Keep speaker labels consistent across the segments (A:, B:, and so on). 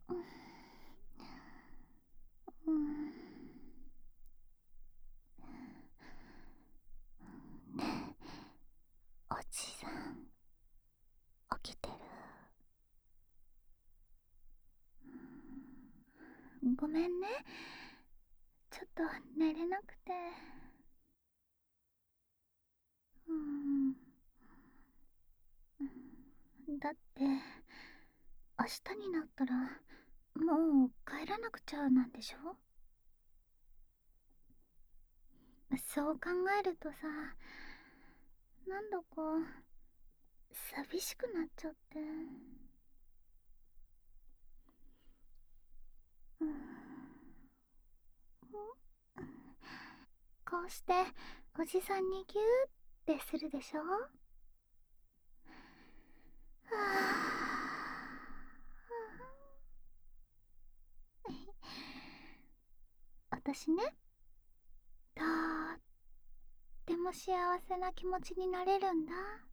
A: うん。ねえ、おじさん、起きてる？ごめんね、ちょっと寝れなくて。うん。だって明日になったらもう帰らなくちゃなんでしょ？そう考えるとさ、なんだか寂しくなっちゃって。うん。こうしておじさんにギューってするでしょ？はあ、私ね、とっても幸せな気持ちになれるんだ。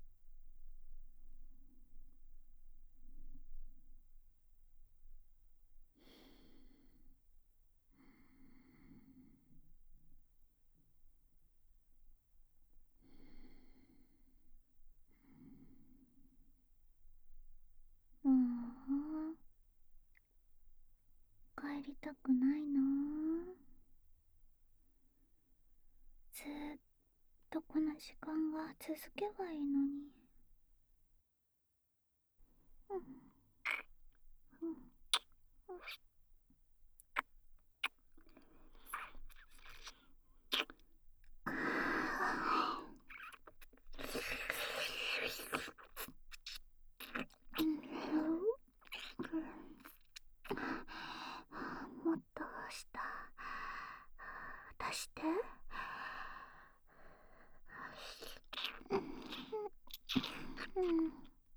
A: うん、帰りたくないな。ずーっとこの時間が続けばいいのに。うん、うん、うん。もっと下出して。うん。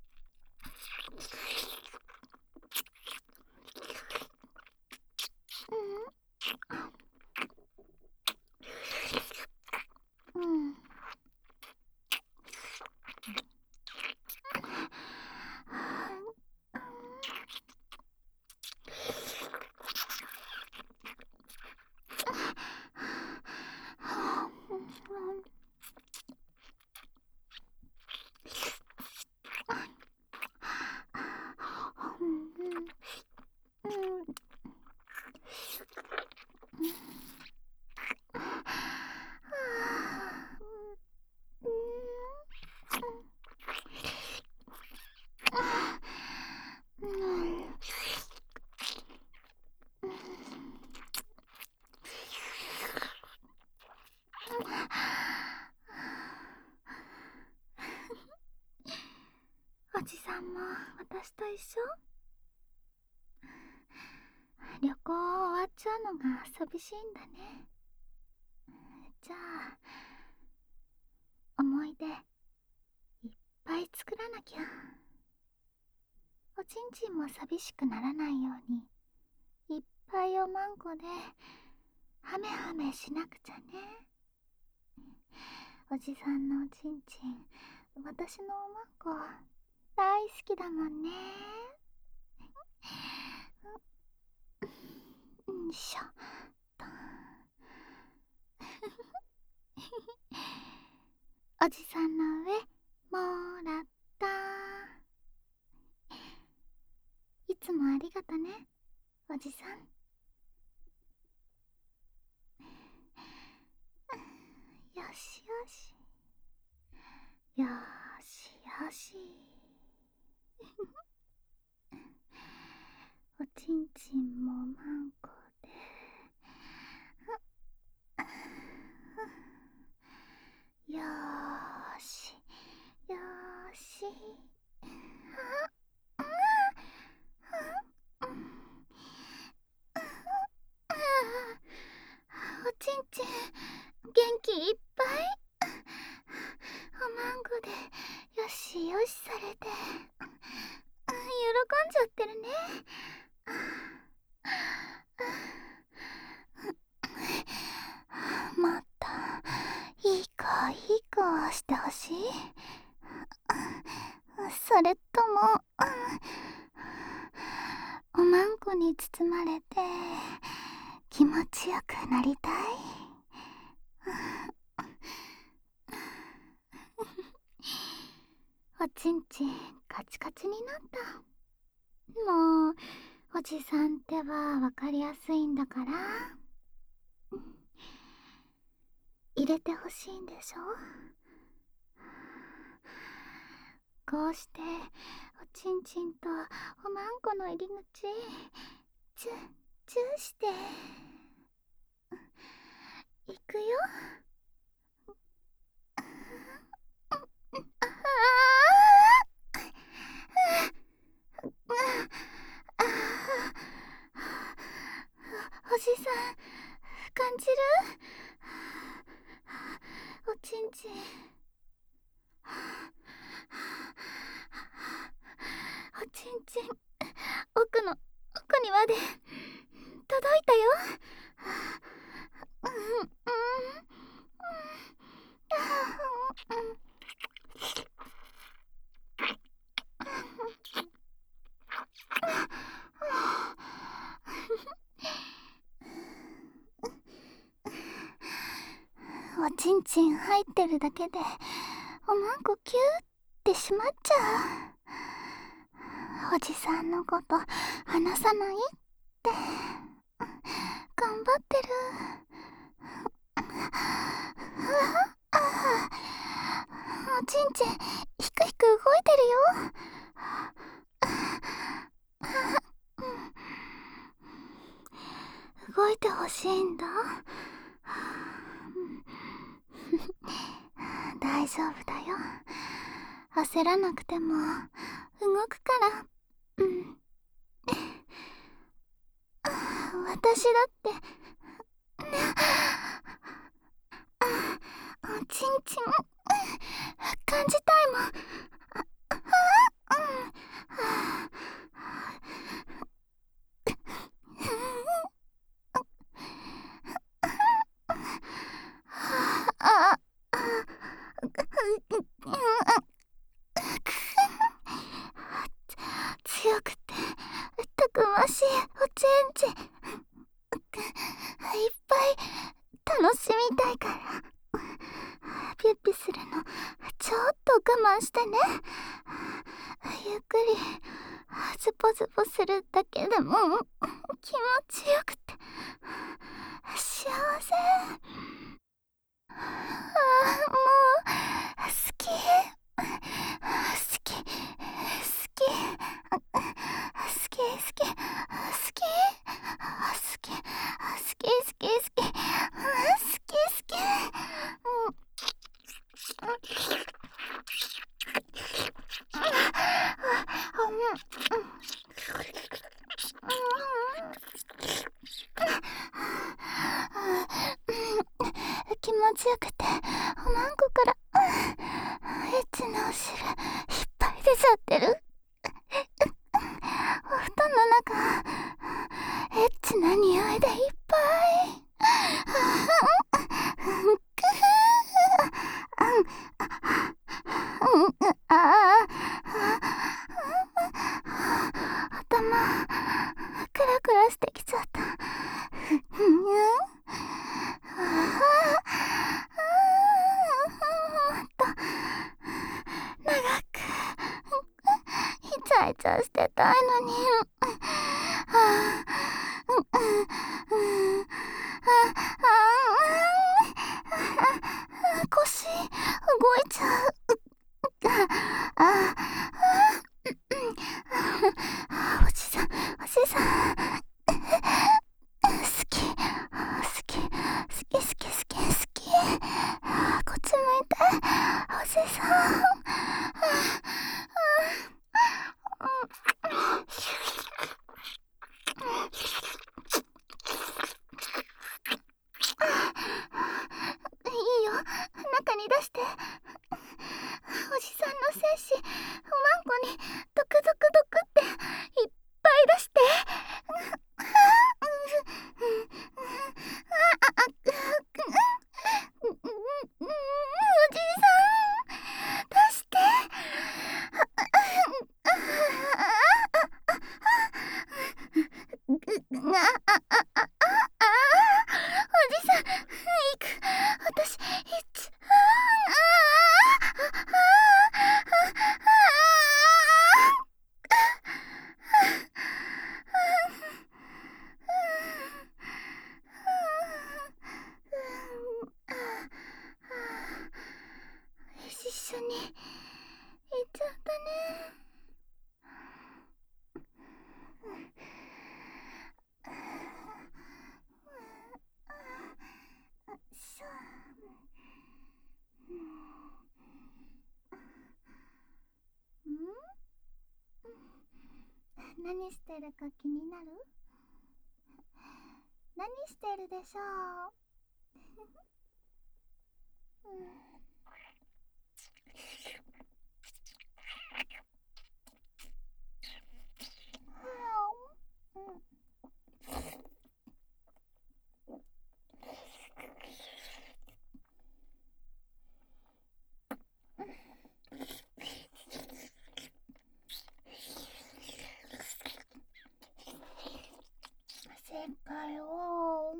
A: うん。おじさんも私と一緒？旅行終わっちゃうのが寂しいんだね。じゃあ思い出いっぱい作らなきゃ。おちんちんも寂しくならないようにいっぱいおまんこでハメハメしなくちゃね。おじさんのおちんちん、私のおまんこ大好きだもんね。んしょと。おじさんの上もらった。いつもありがとね、おじさん。よしよし、よしよし。おちんちんもまんこで、よーしよーし。おちんちん元気いっぱい。おまんこでよしよしされて喜んじゃってるね。もっといい子いい子をしてほしい？それともおまんここに包まれて気持ちよくなりたい。おちんちんカチカチになった。もうおじさんってばわかりやすいんだから、入れてほしいんでしょ。こうしておちんちんとおまんこの入り口チュッチューしていくよ。おじさん感じる？おちんちんおちんちん奥にまで届いたよ。おちんちん入ってるだけでおまんこキューってしまっちゃう。おじさんのこと離さないって頑張ってる。おちんちんひくひく動いてるよ。動いてほしいんだ。大丈夫だよ。焦らなくても動くから。私だっておちんちん感じたいもん。強くてたくましいおちんちんいっぱい楽しみたいから、ピュッピするのちょっと我慢してね。ゆっくりズポズポするだけでも気持ちよくて幸せ。もう好き好き好き好き好き好き好き好き好き好き気持ちよくておまんこからエッチなお汁いっぱい出ちゃってる。お布団の中エッチな匂いでいっぱい。頭クラクラしてきちゃった。長くイチャイチャしてたいのに。腰動いちゃう。おじさんおじさん好き好き好き好き好き好き。こっち向いておじさん。いいよ中に出して。おじさんの精子何してるか気になる？何してるでしょう？正解は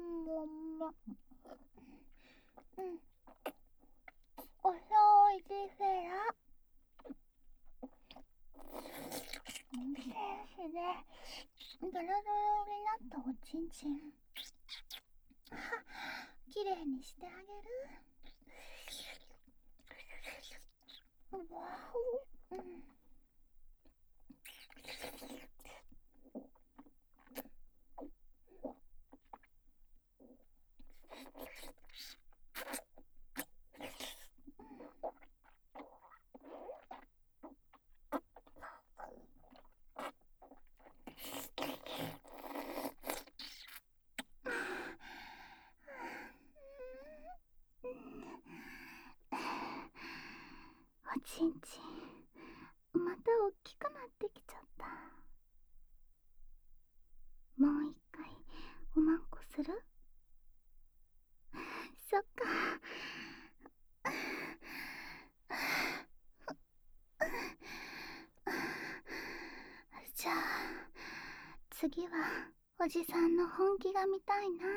A: お掃除フェラ。センスでドロドロになったおちんちんきれいにしてあげる。わお、おちんちんまたおっきくなってきちゃった。もう一回おまんこする？そっか。じゃあ次はおじさんの本気が見たいな。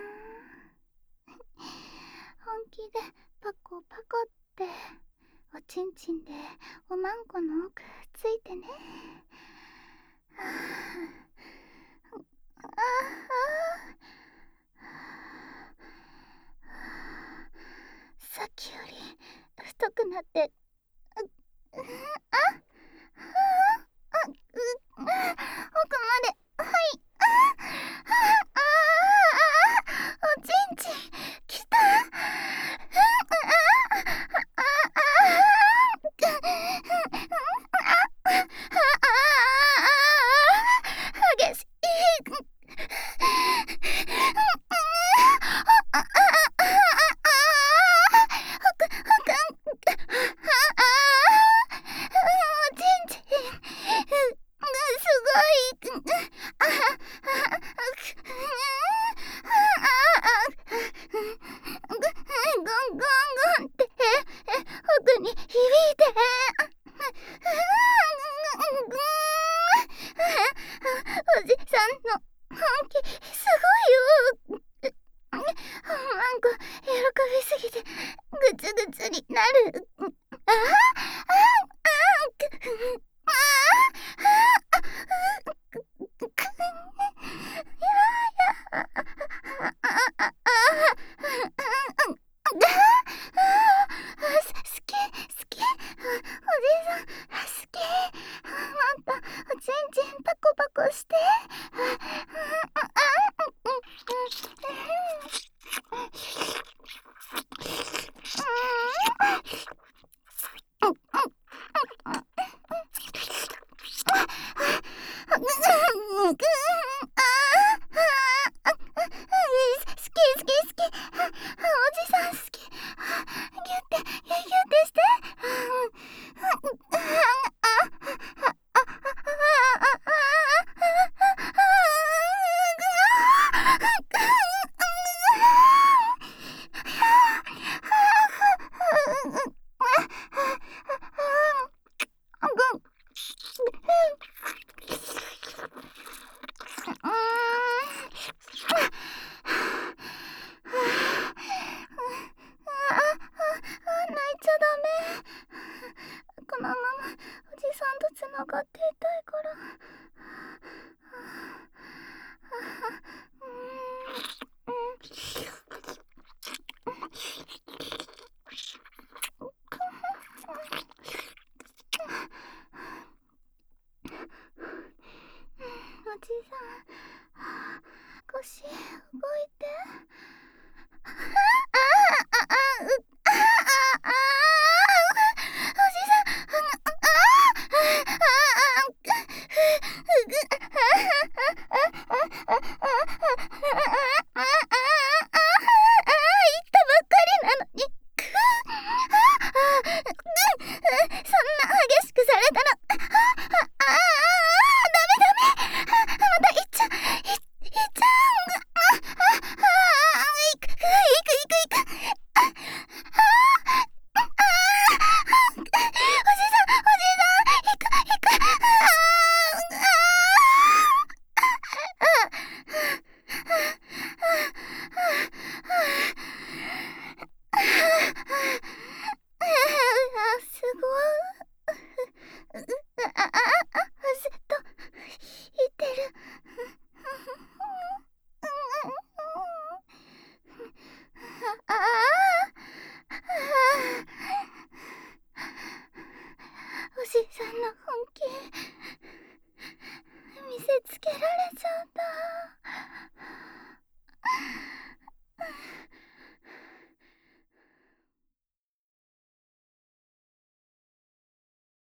A: 本気でパコパコっておちんちんでおまんこの奥ついてね。さっきより太くなって奥まで、はい、おちんちんきた。激しい。おちんちんすごい。ゴンゴンゴンって奥に響いて。おじさんの本気すごいよ。なんか喜びすぎてぐつぐつになる。好き好き、おじさん好き。もっとおちんちんパコパコして。好き好き好き。おじさん好き。ギュってギュってして。泣いちゃダメ。このままおじさんとつながっていたいから。おじさん腰動いて。おじさん本気見せつけられちゃった。